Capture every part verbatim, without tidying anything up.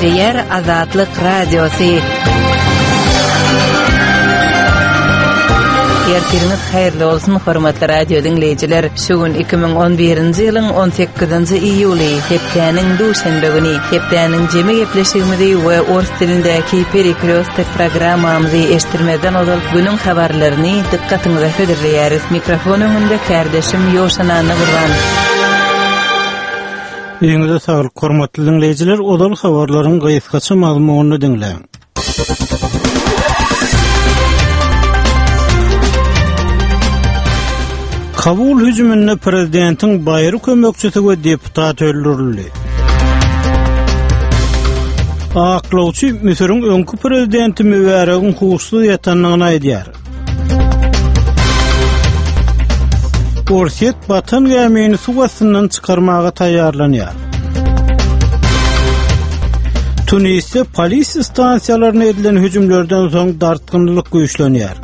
Kepler Azatlyk Radiosu. Ertiriniz hayırlı olsun hormatly radio dinleyijiler. Şugun iki bin on birinji ýylyň on sekizinji iýuly hepdeniň duşanbe güni hepdeniň jeme gepleşigimizi we ors dilindäki Periklost programmamyzy eşitdirmeden ozal günüň habarlaryny dikkatiňize höderleýäris. Mikrofon öňünde kardeşim Ýoşanany gurban. Ýeňde saglyk hormatly dinleyijiler, ozal habarlaryň gaýsgaça mazmunyny dinleň. Kabul hüjümünde prezidentin baýry kömekçisi we deputat öldürildi. Aklawçy Misiriň öňkü prezidenti Mübarek'in hukuksyz ýatanlygyny aýdýar. Orset batan gemini su gastyndan çykarmaga taýýarlanýar. Tunisde polis stansiýalaryna edilen hüjümlerden soň dartgynlyk güýçlenýär.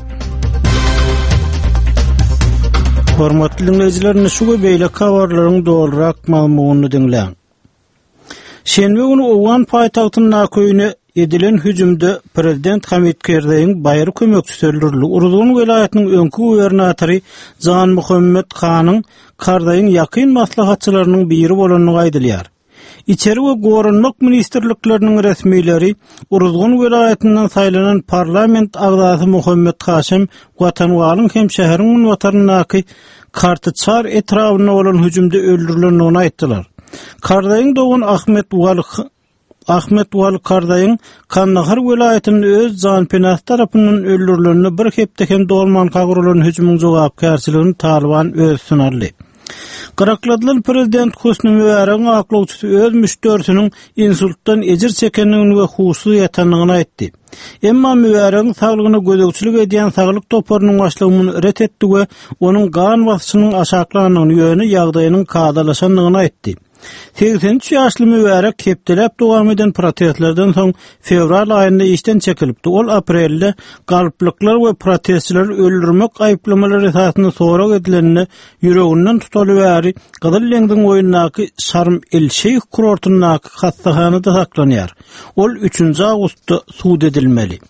Hormatly dinleyijiler, şu beýle habarlaryň dolarak mazmunyny dinleň. Şenbe günü Owan paýtagtyna köýüne edilen hüjümde prezident Hamid Karzaiň baýry kömekçisi öldürildi. Uruzgan welaýatynyň öňkü gubernatory Jan Muhammed Hanyň Karzaiň ýakyn maslahatçylarynyň biri bolanyny aýdylýar. İçeri we gorunmak ministrlikleriniň resmiýleri Uruzgan welaýatynyň saýlanan parlament agzasy Muhammed Haşim Watanwalyň hem şäheriň watarynaky Kartyçar etrawyna bolan hüjümde öldürilendigini aýtdylar. Karzaiň dogan Ahmet Waly Ahmet Waly Karzaiň Kandahar welaýatynyň öz janpenas tarapyndan öldürilenini bir hepdekem dolman kagurulan hüjümüň jogapkärçiligini Taliban öz sunarly. Garakladylan prezident Hosni Mübarek'in aklawçysy öz müşterisiniň insultdan ejir çekenligini we hukuksyz ýatanlygyny aýtdy. Emma Mübarek'in saglygyna gözegçilik edýän saglyk toparynyň başlygyny ret etdi we onuň gan basynyň aşaklanyny ýöne ýagdaýynyň kadalaşanlygyny aýtdy. seksenüç ýaşly Mübarek hepdelep dowam eden protestlerden soň fevral aýynda işden çekilipdi. Ol aprelde galplikler we protestçiler öldürmek aýplamalary esasyna sorak edilenini ýüreginden tutaly bäri Gyzyl Leňdiň oýundaky Şarm el-Şeyh kurortundaky hastahanada saklanýar. Ol üçünji awgustda suud edilmeli.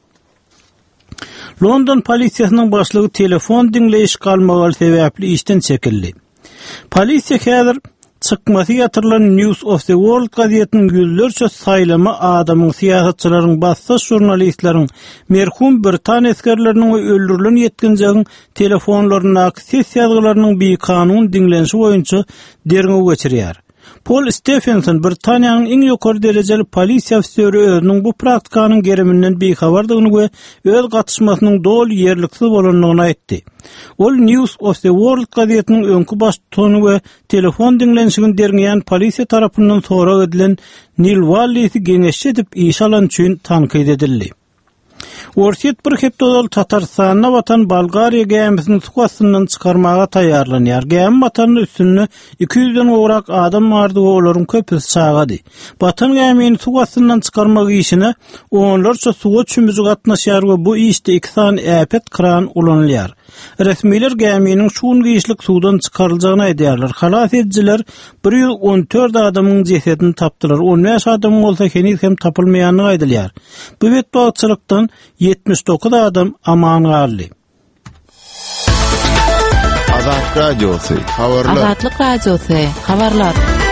London polisiýasynyň başlygy telefon dinleýiş galmagy sebäpli işden çekildi. Polisiýa häzir çykmasy ýatyrylan News of the World gazetiniň yüzlerçe saýlama adamyň, siýasatçylaryň, bassy jurnalistleriň, merhum Britan eskerleriniň we öldürilen ýetkinjiň telefonlaryna ses ýazgylarynyň bir kanun dinlenşi boýunça derňe geçirýär. Paul Stephenson, Britaniýanyň iň ýokary derejeli polisiýa ofiseri özüniň bu praktikanyň geriminden bir habardygyny we öz gatnaşmasynyň dol ýerliksiz bolanlygyny aýtdy. Ol News of the World gazetiniň öňkü baş tonu we telefon dinlenşigini derňeýän polisiýa tarapyndan sorak edilen Neil Wallisy geňeşçi edip iş alan üçin tankyd edildi. Orset bir hepdodal Tatarstana batan Bolgariýa gemisini su gastyndan çykarmaga taýýarlanýar. Gemi batanyň üstünde iki yüzden ograk adam bardy we olaryň köpüsi çagady. Batan gemini su gastyndan çykarmak işine onlarça suwa çümüzi gatnaşýar we bu işde iki sany äpet kran ulanylýar. Resmiler geminiň şuun giýişlik suwdan çykaryljygyny aýdýarlar. Halas edjiler bir ýüz on dört adamyň jesedini tapdylar. on beş adam bolsa henüz hem tapylmaýanyny aýdylýar. Bu betbaçylykdan yetmiş dokuz adam aman galdy. Azatlyk Radiosu habarlar. Azatlyk Radiosu habarlar.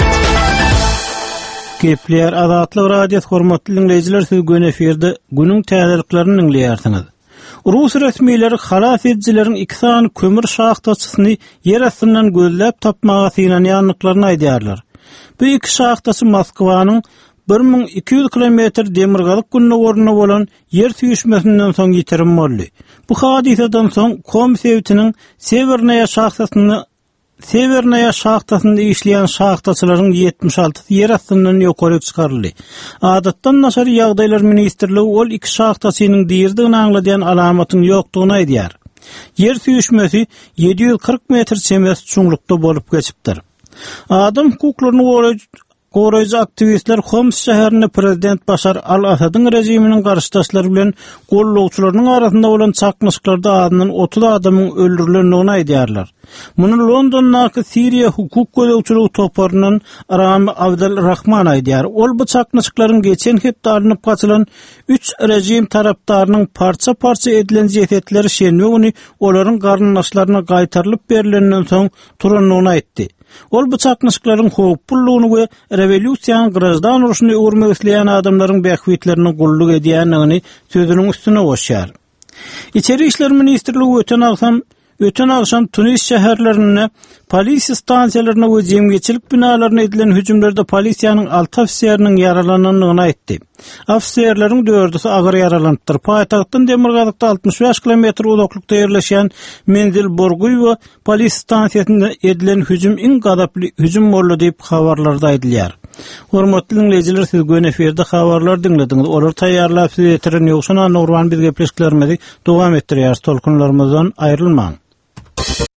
Kepler Azatlyk Radiosu hormatly dinleyijiler, siz gün eferde günüň täzeliklerini dinleýärsiňiz. Rus resmiýetleri halas edjileriň iki sany kömür şahtaçysyny yer astyndan gözläp tapmaga synanýanlyklaryny aýdýarlar. Bu iki şahtaçy Moskwanyň bir min iki yüz kilometr demirgalyk gününe bolan yer süýüşmesinden soň ýitirim boldy. Bu hadiseden soň Komsevitiniň Severnaya şahtasyny Severnaya şahtasynda işleýän şahtaçylaryň yetmiş alty yer astyndan ýokary çykaryldy. Adatdan naşar ýagdaýlar ministrligi ol iki şahtasynyň diýirdigini aňladýan alamatyň ýokdugyny aýdýar. Yer süýüşmesi yedi yüz kırk metr çemes çuňlukda bolup geçipdir. Adam hukuklaryny Goraýjy aktivistler Homs şäherinde prezident Başar al-Asadyň rejiminiň garşydaşlary bilen gollugçylarynyň arasynda bolan çakmyşyklarda adynyň otuz adamyň öldürilendigini aýdýarlar. Muny Londondaky Siriýa hukuk gözegçiligi toparyndan Rami Abdel Rahman aýdýar. Ol bu çakmyşyklaryň geçen hepde alınıp gaçylan üç rejim tarapdarynyň parça-parça edilen jesetleri şenbe güni olaryň garyndaşlaryna gaýtarylyp berilenden soň turanlygyny aýtdy. Ol bu çakmyşyklaryň howplulygyny we rewolýusiýanyň grajdan uruşyny öwürmek isleýän adamlaryň bähwitlerini gulluk edýänligini sözüniň üstüne goşýar. İçeri işler ministrligi öten aksam Öten akşam Tunis şäherlerine, polisiýa stansiýalaryna we jemgyçilik binalaryna edilen hüjümlerde polisiýanyň altı ofisiýeriniň yaralananyny aýtdy. Ofisiýerleriň dördüsi agyr yaralandyr. Paýtagtdan Demirgazykda altmış beş kilometr uzaklykda ýerleşen Menzil Borguy we polisiýa stansiýasyna edilen hüjüm iň gadaply hüjüm boldy diýip habarlarda aýdylýar. Hormatly dinleyijiler, siz göň eferde habarlar dinlediňiz. Olar taýýarlap size getiren ýoksa Nurwan bizge pleşiklerimizi dowam etdirýär. Tolkunlarymyzdan aýrylmaň.